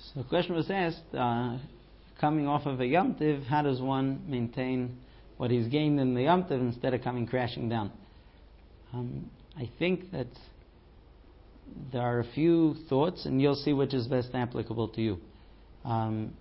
So the question was asked, coming off of a Yom Tiv, how does one maintain what he's gained in the Yom Tiv instead of coming crashing down? I think that there are a few thoughts, and you'll see which is best applicable to you. I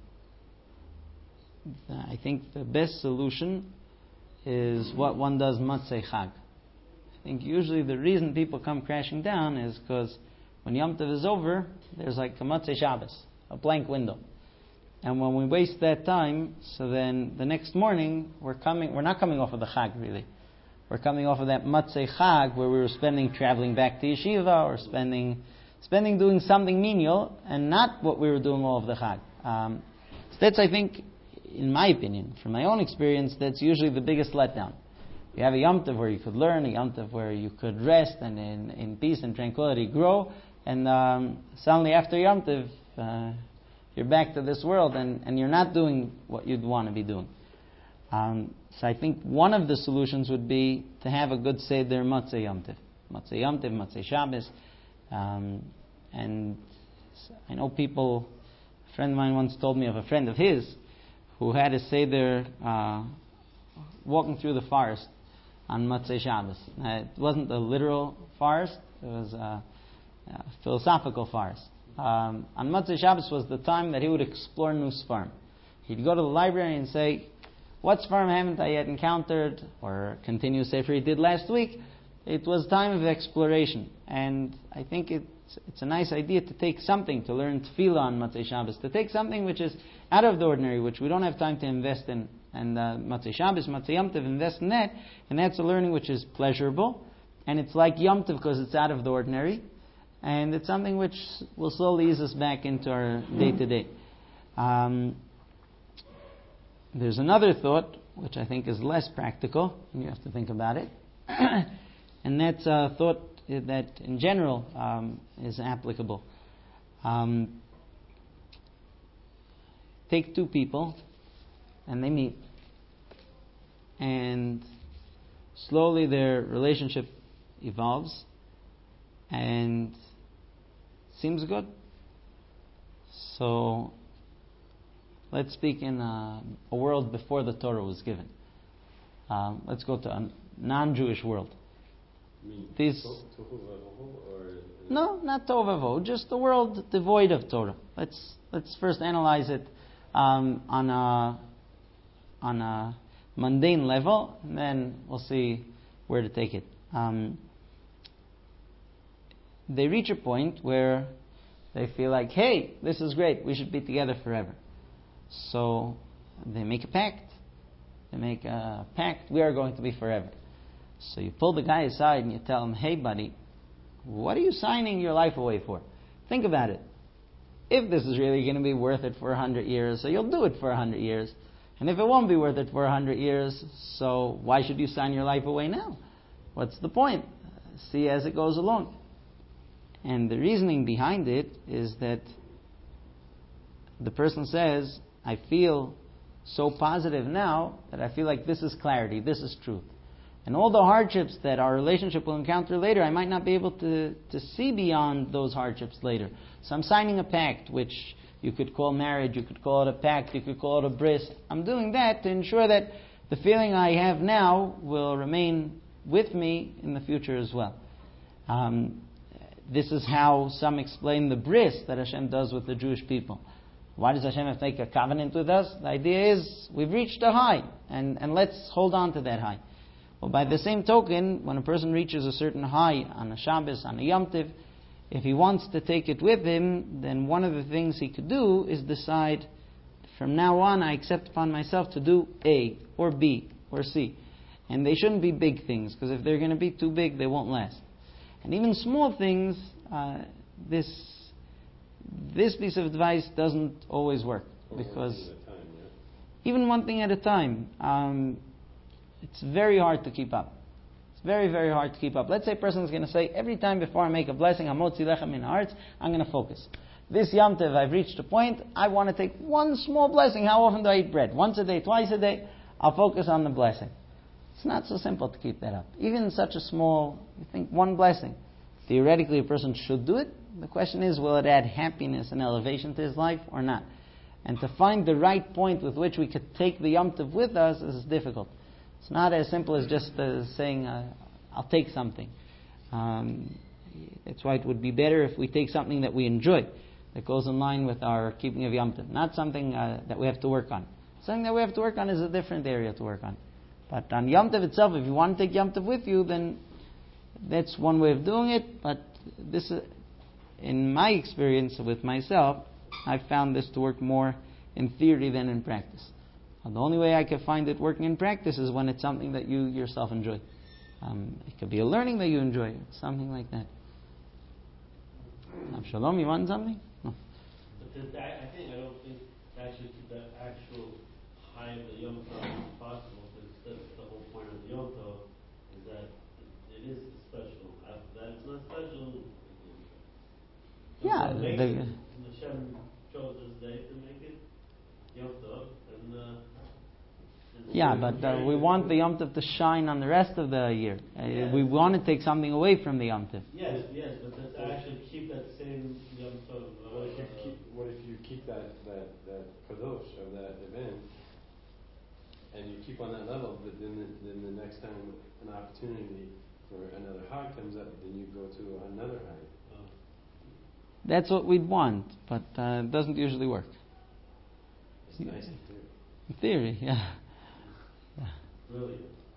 think the best solution is what one does Motzei Chag. I think usually the reason people come crashing down is because when Yom Tov is over, there's like a Motzei Shabbos, a blank window. And when we waste that time, so then the next morning we're not coming off of the Chag really. We're coming off of that Motzei Chag where we were spending traveling back to yeshiva or spending doing something menial and not what we were doing all of the Chag. So that's, I think, in my opinion, from my own experience, that's usually the biggest letdown. You have a Yom Tov where you could learn, a Yom Tov where you could rest and in peace and tranquility grow, and suddenly after Yom Tov, you're back to this world and you're not doing what you'd want to be doing. So I think one of the solutions would be to have a good Seder Motzei Yom Tov. Motzei Yom Tov, Motzei Shabbos. And I know people, a friend of mine once told me of a friend of his who had a Seder walking through the forest on Motzei Shabbos. It wasn't a literal forest, it was a philosophical forest. On Motzei Shabbos was the time that he would explore new Sfarim. He'd go to the library and say, what Sfarim haven't I yet encountered? Or continue Sefer he did last week. It was time of exploration. And I think it's a nice idea to take something, to learn Tefillah on Motzei Shabbos, to take something which is out of the ordinary, which we don't have time to invest in. And Motzei Shabbos, Motzei Yom Tov, invest in that. And that's a learning which is pleasurable. And it's like Yom Tov because it's out of the ordinary. And it's something which will slowly ease us back into our day-to-day. There's another thought, which I think is less practical, and you have to think about it. And that's a thought that in general is applicable. Take two people, and they meet. And slowly their relationship evolves, and seems good. So let's speak in a world before the Torah was given. Let's go to a non-Jewish world. No, not Tohu Vavohu, just a world devoid of Torah. Let's first analyze it on a mundane level, and then we'll see where to take it. They reach a point where they feel like, hey, this is great, we should be together forever. So they make a pact. We are going to be forever. So you pull the guy aside and you tell him, hey buddy, what are you signing your life away for? Think about it. If this is really going to be worth it for 100 years, so you'll do it for 100 years. And if it won't be worth it for 100 years, so why should you sign your life away now? What's the point? See as it goes along. And the reasoning behind it is that the person says, I feel so positive now that I feel like this is clarity, this is truth. And all the hardships that our relationship will encounter later, I might not be able to see beyond those hardships later. So I'm signing a pact, which you could call marriage, you could call it a pact, you could call it a bris. I'm doing that to ensure that the feeling I have now will remain with me in the future as well. This is how some explain the bris that Hashem does with the Jewish people. Why does Hashem have to make a covenant with us? The idea is we've reached a high, and let's hold on to that high. Well, by the same token, when a person reaches a certain high on a Shabbos, on a Yom Tov, if he wants to take it with him, then one of the things he could do is decide, from now on I accept upon myself to do A, or B, or C. And they shouldn't be big things, because if they're going to be too big, they won't last. And even small things, this piece of advice doesn't always work, because even one thing at a time, it's very hard to keep up. It's very, very hard to keep up. Let's say a person is going to say, every time before I make a blessing, Hamotzi lechem min haaretz, I'm going to focus. This Yom Tov, I've reached a point, I want to take one small blessing. How often do I eat bread? Once a day, twice a day? I'll focus on the blessing. It's not so simple to keep that up. Even such a small, you think one blessing. Theoretically, a person should do it, The question is, will it add happiness and elevation to his life or not? And to find the right point with which we could take the Yom Tov with us is difficult. It's not as simple as just saying, I'll take something. That's why it would be better if we take something that we enjoy, that goes in line with our keeping of Yom Tov, not something that we have to work on. Something that we have to work on is a different area to work on. But on Yom Tov itself, if you want to take Yom Tov with you, then that's one way of doing it. But this, in my experience with myself, I've found this to work more in theory than in practice. The only way I can find it working in practice is when it's something that you yourself enjoy. It could be a learning that you enjoy, something like that. Shalom, you want something? No. But I don't think to actually keep that actual high of the Yom Tov is possible, because that's the whole point of the Yom Tov, is that it is special. After that, it's not special. Yeah. Hashem chose this day to make it Yom Tov, but we want the Yom Tov to shine on the rest of the year. Yes. We want to take something away from the Yom Tov. Yes, but to actually keep that same Yom Tov. What if you keep that kadosh of that event, and you keep on that level, but then the next time an opportunity for another high comes up, then you go to another high. That's what we'd want, but it doesn't usually work. It's nice in theory. In theory, yeah. Really?